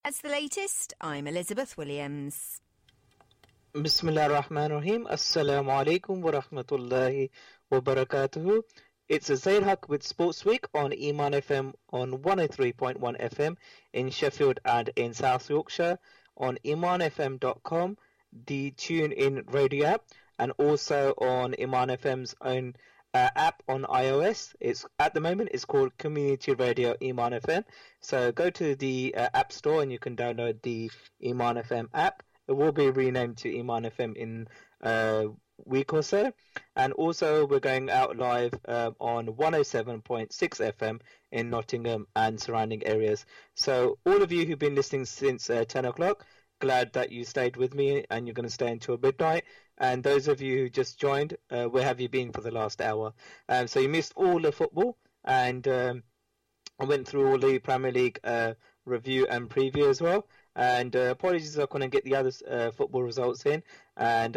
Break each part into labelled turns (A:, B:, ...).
A: That's the latest. I'm Elizabeth Williams.
B: Bismillah ar-Rahman ar-Rahim. Assalamu alaikum wa rahmatullahi wa barakatuhu. It's Zaid Haq with Sports Week on Iman FM on 103.1 FM in Sheffield and in South Yorkshire, on imanfm.com, the TuneIn radio app, and also on Iman FM's own app on iOS. It's at the moment it's called Community Radio Iman FM. So go to the App Store and you can download the Iman FM app. It will be renamed to Iman FM in a week or so. And also we're going out live on 107.6 FM in Nottingham and surrounding areas. So all of you who've been listening since 10 o'clock, glad that you stayed with me and you're going to stay until midnight. And those of you who just joined, where have you been for the last hour? So you missed all the football, and I went through all the Premier League review and preview as well. And apologies I couldn't get the other football results in. And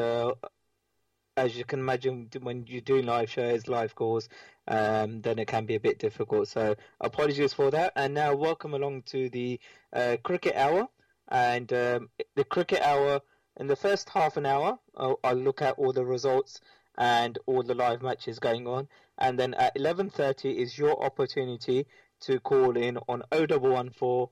B: as you can imagine, when you do live shows, live calls, then it can be a bit difficult. So apologies for that. And now welcome along to the Cricket Hour. And the Cricket Hour, in the first half an hour, I'll look at all the results and all the live matches going on. And then at 11:30 is your opportunity to call in on 0114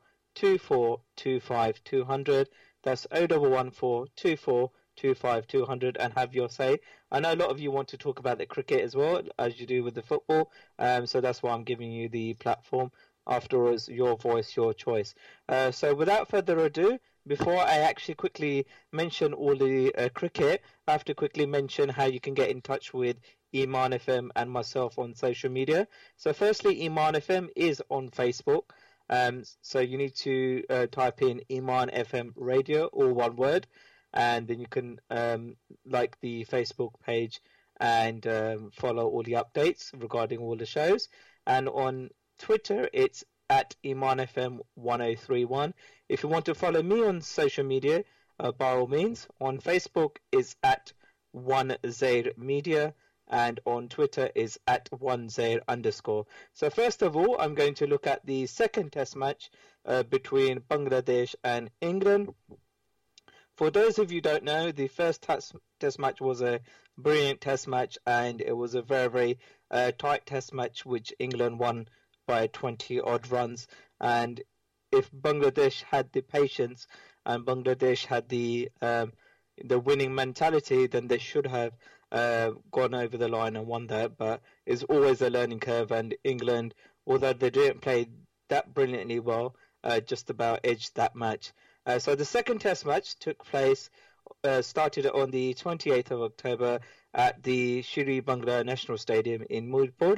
B: 2425 200. That's 0114 2425 200 and have your say. I know a lot of you want to talk about the cricket as well, as you do with the football. So that's why I'm giving you the platform. After all, it's your voice, your choice. So without further ado, before I actually quickly mention all the cricket, I have to quickly mention how you can get in touch with Iman FM and myself on social media. So firstly, Iman FM is on Facebook. So you need to type in Iman FM Radio, all one word, and then you can like the Facebook page and follow all the updates regarding all the shows. And on Twitter, it's at ImanFM 1031. If you want to follow me on social media, by all means, on Facebook is at 1Zair Media, and on Twitter is at 1Zair_. So first of all, I'm going to look at the second test match between Bangladesh and England. For those of you who don't know, the first test match was a brilliant test match, and it was a very, very tight test match which England won by 20 odd runs. And if Bangladesh had the patience and Bangladesh had the winning mentality, then they should have gone over the line and won that. But it's always a learning curve, and England, although they didn't play that brilliantly well, just about edged that match. So the second test match took place, started on the 28th of October at the Shri Bangla National Stadium in Mirpur.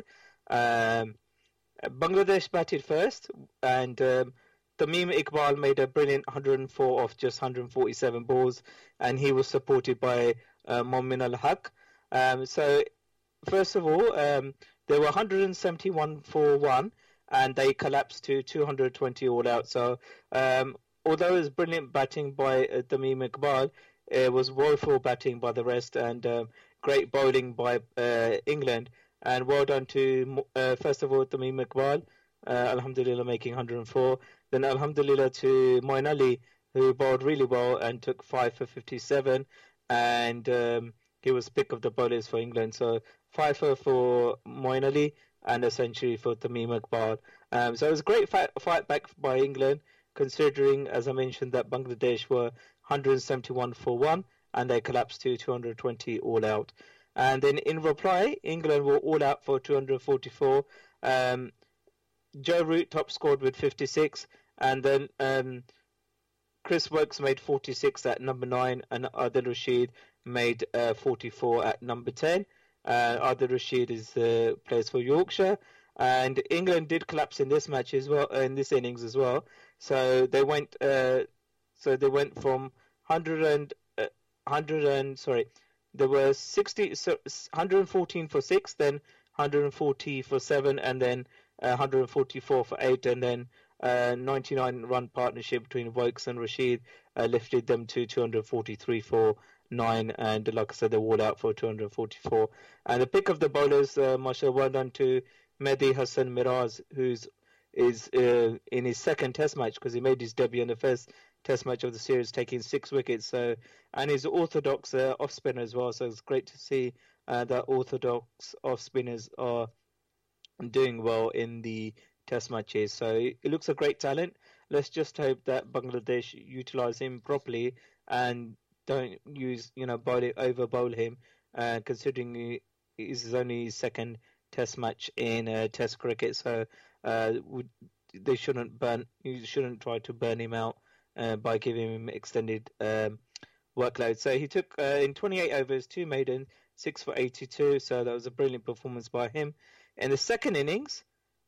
B: Bangladesh batted first, and Tamim Iqbal made a brilliant 104 off just 147 balls, and he was supported by Momin al-Haq. So first of all, they were 171 for 1, and they collapsed to 220 all out. So although it was brilliant batting by Tamim Iqbal, it was woeful batting by the rest, and great bowling by England. And well done to, first of all, Tamim Iqbal, alhamdulillah, making 104. Then alhamdulillah to Moeen Ali, who bowled really well and took 5 for 57. And he was pick of the bowlers for England. So 5 for Moeen Ali and a century for Tamim Iqbal. So it was a great fight back by England, considering, as I mentioned, that Bangladesh were 171 for 1 and they collapsed to 220 all out. And then in reply, England were all out for 244. Joe Root top scored with 56, and then Chris Woakes made 46 at number 9, and Adil Rashid made 44 at number 10. Adil Rashid plays for Yorkshire, and England did collapse in this match as well, in this innings as well. So they went from 100 and sorry. There were 114 for 6, then 140 for 7, and then 144 for 8, and then 99-run partnership between Woakes and Rashid lifted them to 243 for 9, and like I said, they were all out for 244. And the pick of the bowlers, Mashallah, well done to Mehdi Hassan Miraz, who's is in his second Test match, because he made his debut in the first Test match of the series, taking 6 wickets. So, and he's an orthodox off spinner as well. So it's great to see that orthodox off spinners are doing well in the Test matches. So it looks a great talent. Let's just hope that Bangladesh utilize him properly and don't use, over bowl him, considering this is only his second Test match in Test cricket. So they you shouldn't try to burn him out by giving him extended workload. So he took in 28 overs, 2 maiden, 6 for 82. So that was a brilliant performance by him. In the second innings,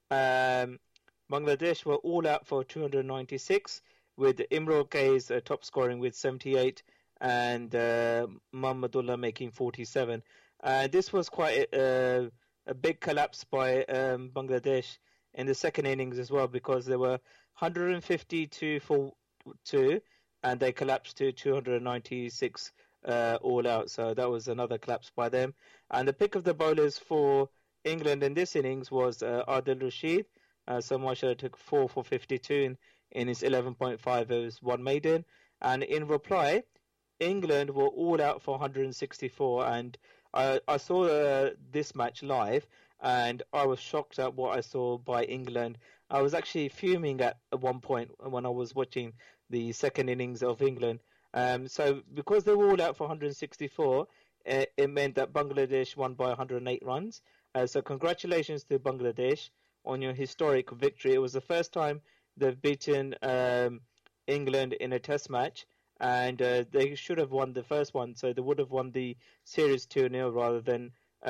B: Bangladesh were all out for 296, with Imrul Kais top scoring with 78 and Mahmudullah making 47. This was quite a big collapse by Bangladesh in the second innings as well, because they were 152 for 2 and they collapsed to 296 all out. So that was another collapse by them. And the pick of the bowlers for England in this innings was Adil Rashid. So Mashallah took 4 for 52 in his 11.5 overs, 1 maiden. And in reply, England were all out for 164. And I saw this match live, and I was shocked at what I saw by England. I was actually fuming at one point when I was watching the second innings of England. So because they were all out for 164, it meant that Bangladesh won by 108 runs. So congratulations to Bangladesh on your historic victory. It was the first time they've beaten England in a Test match, and they should have won the first one. So they would have won the series 2-0 rather than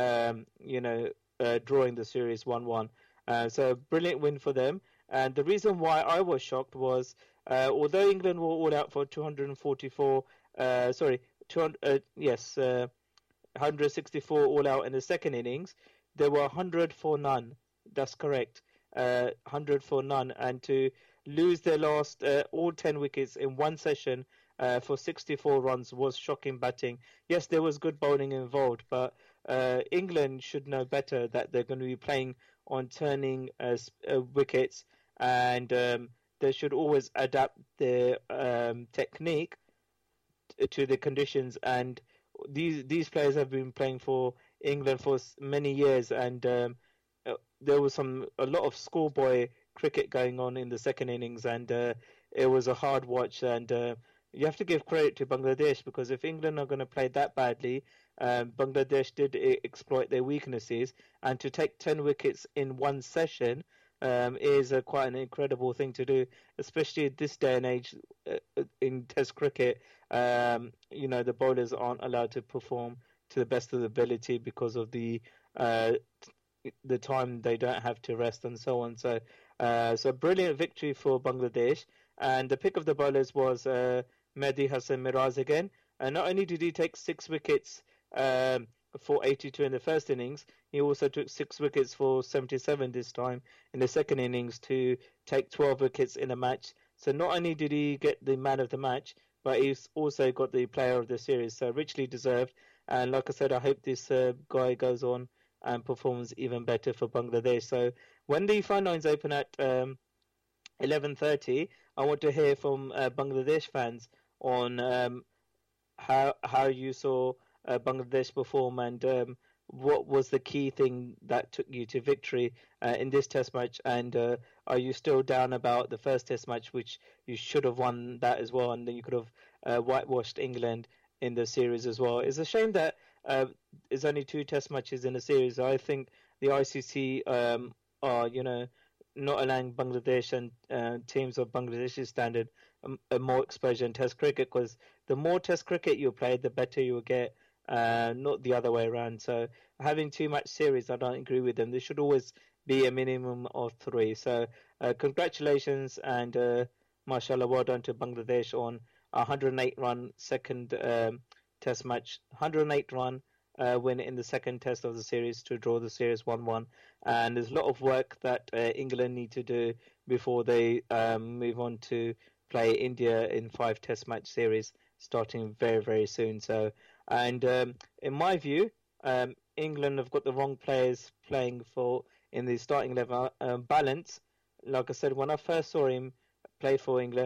B: drawing the series 1-1. So brilliant win for them. And the reason why I was shocked was although England were all out for 164 all out in the second innings, there were 100 for none. That's correct. 100 for none. And to lose their last all 10 wickets in one session for 64 runs was shocking batting. Yes, there was good bowling involved, but England should know better that they're going to be playing on turning wickets, and they should always adapt their technique to the conditions. And these players have been playing for England for many years, and there was a lot of schoolboy cricket going on in the second innings, and it was a hard watch. And you have to give credit to Bangladesh, because if England are going to play that badly, Bangladesh did exploit their weaknesses, and to take 10 wickets in one session is quite an incredible thing to do, especially at this day and age in Test cricket. The bowlers aren't allowed to perform to the best of their ability because of the time they don't have to rest and so on. So brilliant victory for Bangladesh. And the pick of the bowlers was Mehdi Hassan Miraz again. And not only did he take 6 wickets for 82 in the first innings, he also took 6 wickets for 77 this time in the second innings to take 12 wickets in a match. So not only did he get the man of the match, but he's also got the player of the series. So richly deserved. And like I said, I hope this guy goes on and performs even better for Bangladesh. So when the phone lines open at 11:30, I want to hear from Bangladesh fans on how you saw Bangladesh perform, and what was the key thing that took you to victory in this Test match, and are you still down about the first Test match, which you should have won that as well, and then you could have whitewashed England in the series as well? It's a shame that there's only 2 Test matches in the series. I think the ICC are not allowing Bangladesh and teams of Bangladesh's standard more exposure in Test cricket, because the more Test cricket you play, the better you will get, not the other way around. So having 2 match series, I don't agree with them. There should always be a minimum of 3. So congratulations, and mashallah, well done to Bangladesh on a 108 run second Test match, 108 run win in the second Test of the series to draw the series 1-1. And there's a lot of work that England need to do before they move on to play India in 5 Test match series starting very, very soon. So, and in my view, England have got the wrong players playing in the starting level balance. like I said, when I first saw him play for England,